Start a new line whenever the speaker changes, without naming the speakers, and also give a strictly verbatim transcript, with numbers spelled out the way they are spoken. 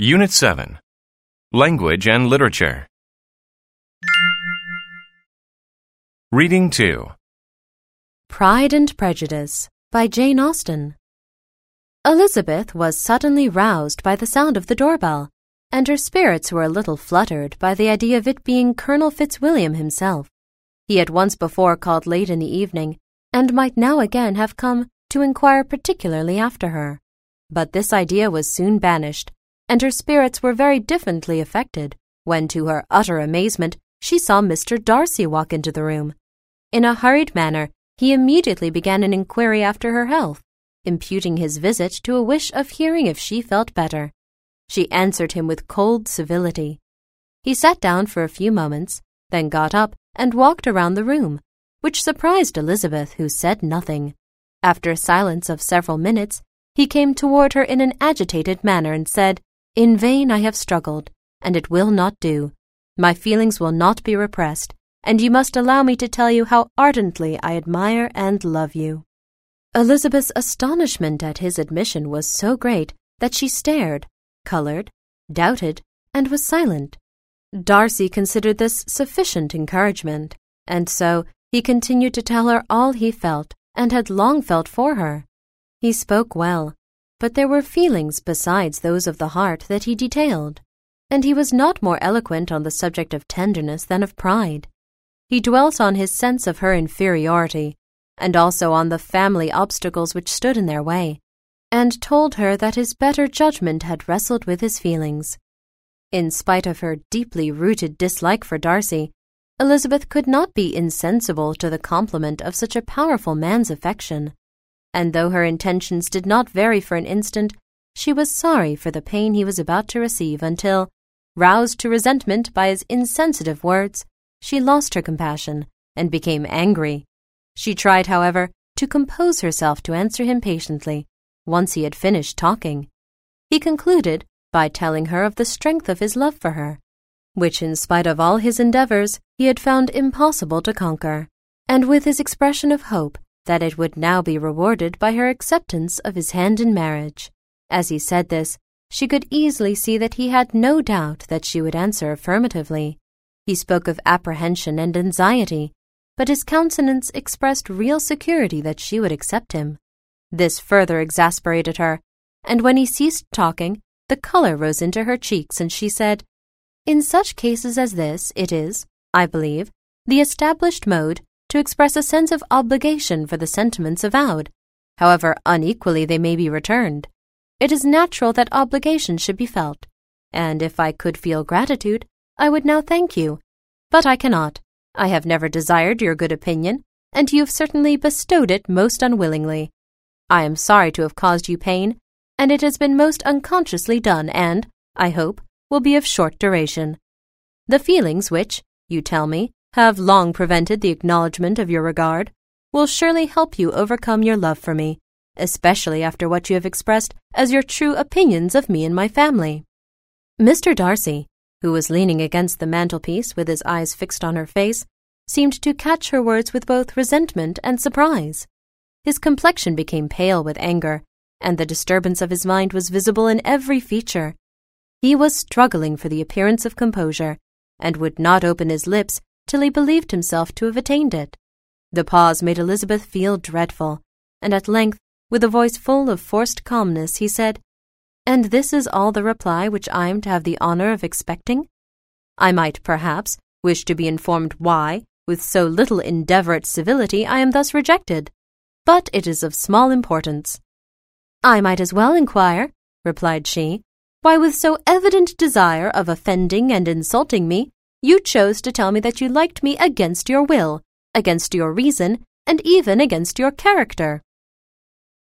Unit seven. Language and Literature. Reading two.
Pride and Prejudice by Jane Austen. Elizabeth was suddenly roused by the sound of the doorbell, and her spirits were a little fluttered by the idea of it being Colonel Fitzwilliam himself. He had once before called late in the evening, and might now again have come to inquire particularly after her. But this idea was soon banished, and her spirits were very differently affected when, to her utter amazement, she saw Mister Darcy walk into the room. In a hurried manner, he immediately began an inquiry after her health, imputing his visit to a wish of hearing if she felt better. She answered him with cold civility. He sat down for a few moments, then got up and walked around the room, which surprised Elizabeth, who said nothing. After a silence of several minutes, he came toward her in an agitated manner and said, "In vain I have struggled, and it will not do. My feelings will not be repressed, and you must allow me to tell you how ardently I admire and love you." Elizabeth's astonishment at his admission was so great that she stared, colored, doubted, and was silent. Darcy considered this sufficient encouragement, and so he continued to tell her all he felt and had long felt for her. He spoke well, but there were feelings besides those of the heart that he detailed, and he was not more eloquent on the subject of tenderness than of pride. He dwelt on his sense of her inferiority, and also on the family obstacles which stood in their way, and told her that his better judgment had wrestled with his feelings. In spite of her deeply rooted dislike for Darcy, Elizabeth could not be insensible to the compliment of such a powerful man's affection, and though her intentions did not vary for an instant, she was sorry for the pain he was about to receive until, roused to resentment by his insensitive words, she lost her compassion and became angry. She tried, however, to compose herself to answer him patiently, once he had finished talking. He concluded by telling her of the strength of his love for her, which in spite of all his endeavors he had found impossible to conquer, and with his expression of hope that it would now be rewarded by her acceptance of his hand in marriage. As he said this, she could easily see that he had no doubt that she would answer affirmatively. He spoke of apprehension and anxiety, but his countenance expressed real security that she would accept him. This further exasperated her, and when he ceased talking, the color rose into her cheeks, and she said, "In such cases as this, it is, I believe, the established mode to express a sense of obligation for the sentiments avowed, however unequally they may be returned. It is natural that obligation should be felt, and if I could feel gratitude, I would now thank you. But I cannot. I have never desired your good opinion, and you have certainly bestowed it most unwillingly. I am sorry to have caused you pain, and it has been most unconsciously done and, I hope, will be of short duration. The feelings which, you tell me, have long prevented the acknowledgement of your regard, will surely help you overcome your love for me, especially after what you have expressed as your true opinions of me and my family." Mister Darcy, who was leaning against the mantelpiece with his eyes fixed on her face, seemed to catch her words with both resentment and surprise. His complexion became pale with anger, and the disturbance of his mind was visible in every feature. He was struggling for the appearance of composure, and would not open his lips till he believed himself to have attained it. The pause made Elizabeth feel dreadful, and at length, with a voice full of forced calmness, he said, "And this is all the reply which I am to have the honor of expecting? I might, perhaps, wish to be informed why, with so little endeavor at civility, I am thus rejected, but it is of small importance." "I might as well inquire," replied she, "why with so evident desire of offending and insulting me, you chose to tell me that you liked me against your will, against your reason, and even against your character."